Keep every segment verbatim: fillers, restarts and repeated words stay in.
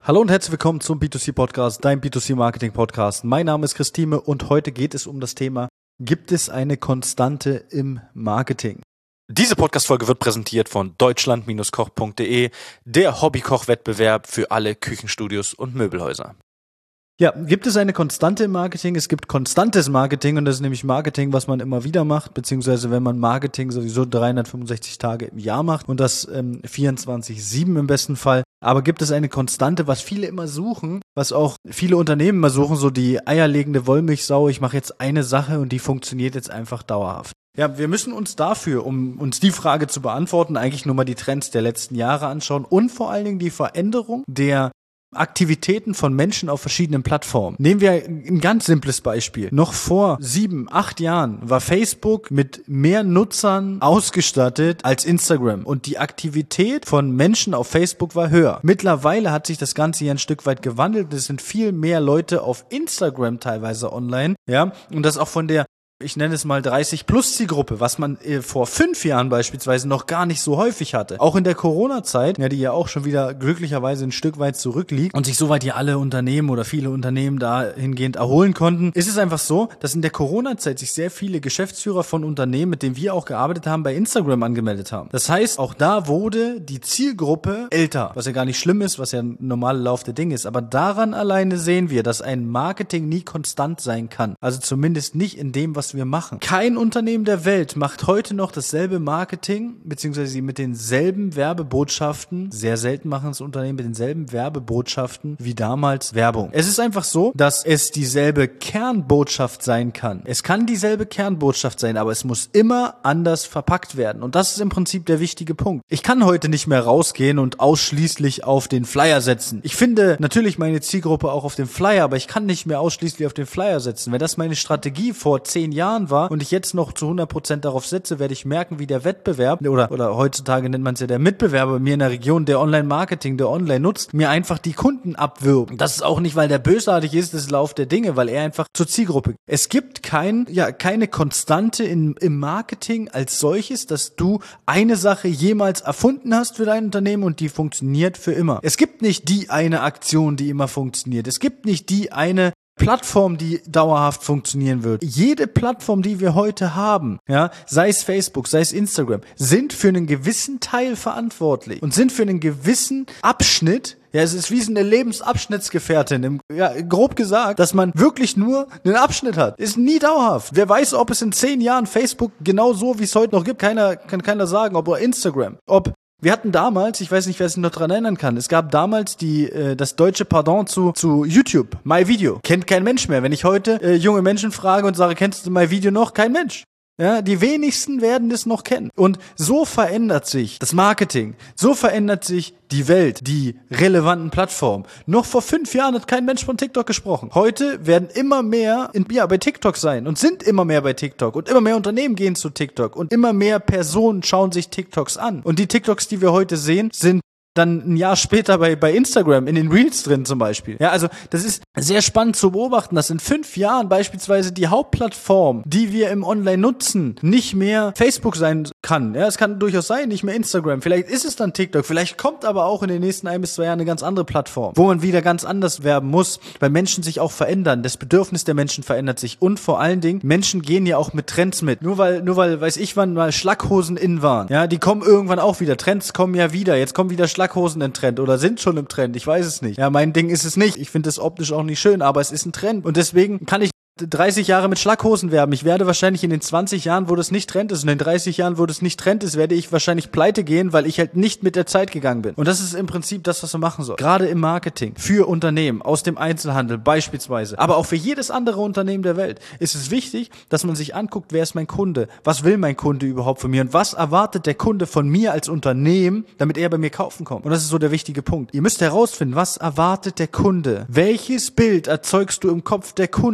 Hallo und herzlich willkommen zum B zwei C Podcast, dein B zwei C Marketing Podcast. Mein Name ist Christine und heute geht es um das Thema: Gibt es eine Konstante im Marketing? Diese Podcast-Folge wird präsentiert von deutschland Koch punkt de, der Hobbykoch-Wettbewerb für alle Küchenstudios und Möbelhäuser. Ja, gibt es eine Konstante im Marketing? Es gibt konstantes Marketing und das ist nämlich Marketing, was man immer wieder macht, beziehungsweise wenn man Marketing sowieso dreihundertfünfundsechzig Tage im Jahr macht und das ähm, vierundzwanzig sieben im besten Fall. Aber gibt es eine Konstante, was viele immer suchen, was auch viele Unternehmen immer suchen, so die eierlegende Wollmilchsau, ich mache jetzt eine Sache und die funktioniert jetzt einfach dauerhaft. Ja, wir müssen uns dafür, um uns die Frage zu beantworten, eigentlich nur mal die Trends der letzten Jahre anschauen und vor allen Dingen die Veränderung der Aktivitäten von Menschen auf verschiedenen Plattformen. Nehmen wir ein ganz simples Beispiel. Noch vor sieben, acht Jahren war Facebook mit mehr Nutzern ausgestattet als Instagram und die Aktivität von Menschen auf Facebook war höher. Mittlerweile hat sich das Ganze hier ein Stück weit gewandelt. Es sind viel mehr Leute auf Instagram teilweise online, ja, und das auch von der, ich nenne es mal dreißig plus Zielgruppe, was man äh, vor fünf Jahren beispielsweise noch gar nicht so häufig hatte. Auch in der Corona-Zeit, ja, die ja auch schon wieder glücklicherweise ein Stück weit zurückliegt und sich soweit hier alle Unternehmen oder viele Unternehmen dahingehend erholen konnten, ist es einfach so, dass in der Corona-Zeit sich sehr viele Geschäftsführer von Unternehmen, mit denen wir auch gearbeitet haben, bei Instagram angemeldet haben. Das heißt, auch da wurde die Zielgruppe älter, was ja gar nicht schlimm ist, was ja ein normaler Lauf der Dinge ist. Aber daran alleine sehen wir, dass ein Marketing nie konstant sein kann. Also zumindest nicht in dem, was wir machen. Kein Unternehmen der Welt macht heute noch dasselbe Marketing, beziehungsweise mit denselben Werbebotschaften, sehr selten machen es Unternehmen mit denselben Werbebotschaften wie damals Werbung. Es ist einfach so, dass es dieselbe Kernbotschaft sein kann. Es kann dieselbe Kernbotschaft sein, aber es muss immer anders verpackt werden. Und das ist im Prinzip der wichtige Punkt. Ich kann heute nicht mehr rausgehen und ausschließlich auf den Flyer setzen. Ich finde natürlich meine Zielgruppe auch auf dem Flyer, aber ich kann nicht mehr ausschließlich auf den Flyer setzen. Wenn das meine Strategie vor zehn Jahren war und ich jetzt noch zu hundert Prozent darauf setze, werde ich merken, wie der Wettbewerb oder oder heutzutage nennt man es ja der Mitbewerber bei mir in der Region, der Online-Marketing, der online nutzt, mir einfach die Kunden abwirbt. Das ist auch nicht, weil der bösartig ist, das ist Lauf der Dinge, weil er einfach zur Zielgruppe. Es gibt kein, ja, keine Konstante in, im Marketing als solches, dass du eine Sache jemals erfunden hast für dein Unternehmen und die funktioniert für immer. Es gibt nicht die eine Aktion, die immer funktioniert. Es gibt nicht die eine Plattform, die dauerhaft funktionieren wird. Jede Plattform, die wir heute haben, ja, sei es Facebook, sei es Instagram, sind für einen gewissen Teil verantwortlich und sind für einen gewissen Abschnitt. Ja, es ist wie so eine Lebensabschnittsgefährtin, im, ja, grob gesagt, dass man wirklich nur einen Abschnitt hat. Ist nie dauerhaft. Wer weiß, ob es in zehn Jahren Facebook genau so, wie es heute noch gibt, keiner, kann keiner sagen, ob oder Instagram, ob wir hatten damals, ich weiß nicht, wer sich noch dran erinnern kann, es gab damals die äh, das deutsche Pardon zu zu YouTube, MyVideo. Kennt kein Mensch mehr. Wenn ich heute äh, junge Menschen frage und sage, kennst du MyVideo noch? Kein Mensch. Ja, die wenigsten werden es noch kennen. Und so verändert sich das Marketing. So verändert sich die Welt, die relevanten Plattformen. Noch vor fünf Jahren hat kein Mensch von TikTok gesprochen. Heute werden immer mehr in, ja, bei TikTok sein und sind immer mehr bei TikTok. Und immer mehr Unternehmen gehen zu TikTok. Und immer mehr Personen schauen sich TikToks an. Und die TikToks, die wir heute sehen, sind dann ein Jahr später bei bei Instagram in den Reels drin zum Beispiel. Ja, also das ist sehr spannend zu beobachten, dass in fünf Jahren beispielsweise die Hauptplattform, die wir im Online nutzen, nicht mehr Facebook sein kann. Ja, es kann durchaus sein, nicht mehr Instagram. Vielleicht ist es dann TikTok. Vielleicht kommt aber auch in den nächsten ein bis zwei Jahren eine ganz andere Plattform, wo man wieder ganz anders werben muss, weil Menschen sich auch verändern. Das Bedürfnis der Menschen verändert sich und vor allen Dingen, Menschen gehen ja auch mit Trends mit. Nur weil, nur weil, weiß ich wann mal Schlackhosen in waren. Ja, die kommen irgendwann auch wieder. Trends kommen ja wieder. Jetzt kommen wieder Schlackhosen in Trend oder sind schon im Trend. Ich weiß es nicht. Ja, mein Ding ist es nicht. Ich finde es optisch auch nicht schön, aber es ist ein Trend und deswegen kann ich dreißig Jahre mit Schlackhosen werben. Ich werde wahrscheinlich in den zwanzig Jahren, wo das nicht Trend ist, und in den dreißig Jahren, wo das nicht Trend ist, werde ich wahrscheinlich pleite gehen, weil ich halt nicht mit der Zeit gegangen bin. Und das ist im Prinzip das, was man machen soll. Gerade im Marketing, für Unternehmen, aus dem Einzelhandel beispielsweise, aber auch für jedes andere Unternehmen der Welt, ist es wichtig, dass man sich anguckt, wer ist mein Kunde? Was will mein Kunde überhaupt von mir? Und was erwartet der Kunde von mir als Unternehmen, damit er bei mir kaufen kommt? Und das ist so der wichtige Punkt. Ihr müsst herausfinden, was erwartet der Kunde? Welches Bild erzeugst du im Kopf der Kunden,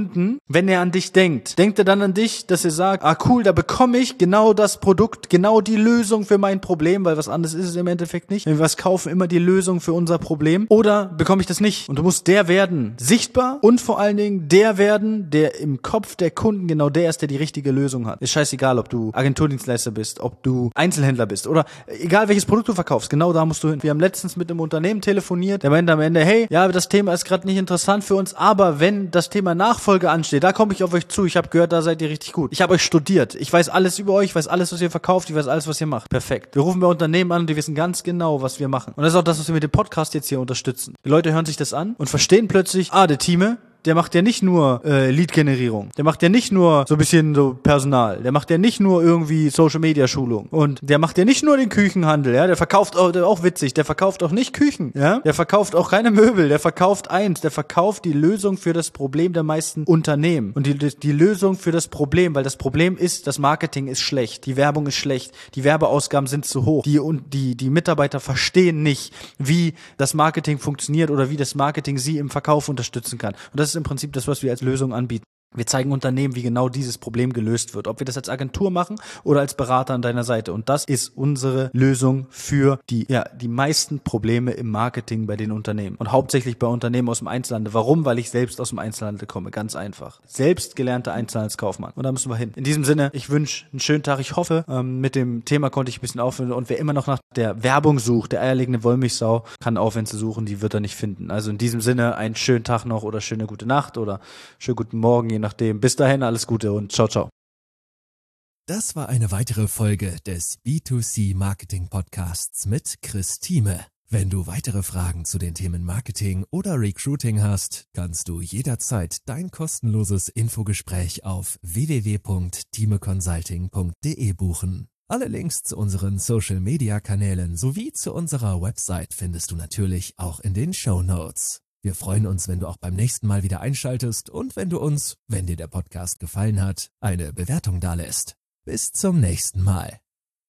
Wenn er an dich denkt, denkt er dann an dich, dass er sagt, ah cool, da bekomme ich genau das Produkt, genau die Lösung für mein Problem, weil was anderes ist es im Endeffekt nicht. Wenn wir was kaufen, immer die Lösung für unser Problem. Oder bekomme ich das nicht? Und du musst der werden, sichtbar und vor allen Dingen der werden, der im Kopf der Kunden genau der ist, der die richtige Lösung hat. Ist scheißegal, ob du Agenturdienstleister bist, ob du Einzelhändler bist oder egal welches Produkt du verkaufst, genau da musst du hin. Wir haben letztens mit einem Unternehmen telefoniert, der meinte am Ende, hey, ja, das Thema ist gerade nicht interessant für uns, aber wenn das Thema Nachfolge ansteht, da komme ich auf euch zu. Ich habe gehört, da seid ihr richtig gut. Ich habe euch studiert. Ich weiß alles über euch, ich weiß alles, was ihr verkauft, ich weiß alles, was ihr macht. Perfekt. Wir rufen bei Unternehmen an und die wissen ganz genau, was wir machen. Und das ist auch das, was wir mit dem Podcast jetzt hier unterstützen. Die Leute hören sich das an und verstehen plötzlich, ah, der Time, der macht ja nicht nur äh, Lead-Generierung. Der macht ja nicht nur so ein bisschen so Personal. Der macht ja nicht nur irgendwie Social-Media-Schulung. Und der macht ja nicht nur den Küchenhandel, ja. Der verkauft auch, der auch witzig, der verkauft auch nicht Küchen, ja. Der verkauft auch keine Möbel. Der verkauft eins. Der verkauft die Lösung für das Problem der meisten Unternehmen. Und die, die Lösung für das Problem, weil das Problem ist, das Marketing ist schlecht. Die Werbung ist schlecht. Die Werbeausgaben sind zu hoch. Die, und die, die Mitarbeiter verstehen nicht, wie das Marketing funktioniert oder wie das Marketing sie im Verkauf unterstützen kann. Und das ist im Prinzip das, was wir als Lösung anbieten. Wir zeigen Unternehmen, wie genau dieses Problem gelöst wird. Ob wir das als Agentur machen oder als Berater an deiner Seite. Und das ist unsere Lösung für die, ja, die meisten Probleme im Marketing bei den Unternehmen. Und hauptsächlich bei Unternehmen aus dem Einzelhandel. Warum? Weil ich selbst aus dem Einzelhandel komme. Ganz einfach. Selbst gelernter Einzelhandelskaufmann. Und da müssen wir hin. In diesem Sinne, ich wünsche einen schönen Tag. Ich hoffe, ähm, mit dem Thema konnte ich ein bisschen aufhören. Und wer immer noch nach der Werbung sucht, der eierlegende Wollmilchsau, kann aufhören zu suchen. Die wird er nicht finden. Also in diesem Sinne, einen schönen Tag noch oder schöne gute Nacht oder schönen guten Morgen, je nachdem. Bis dahin, alles Gute und ciao, ciao. Das war eine weitere Folge des B zwei C Marketing Podcasts mit Chris Thieme. Wenn du weitere Fragen zu den Themen Marketing oder Recruiting hast, kannst du jederzeit dein kostenloses Infogespräch auf w w w punkt thieme consulting punkt d e buchen. Alle Links zu unseren Social-Media-Kanälen sowie zu unserer Website findest du natürlich auch in den Shownotes. Wir freuen uns, wenn du auch beim nächsten Mal wieder einschaltest und wenn du uns, wenn dir der Podcast gefallen hat, eine Bewertung dalässt. Bis zum nächsten Mal.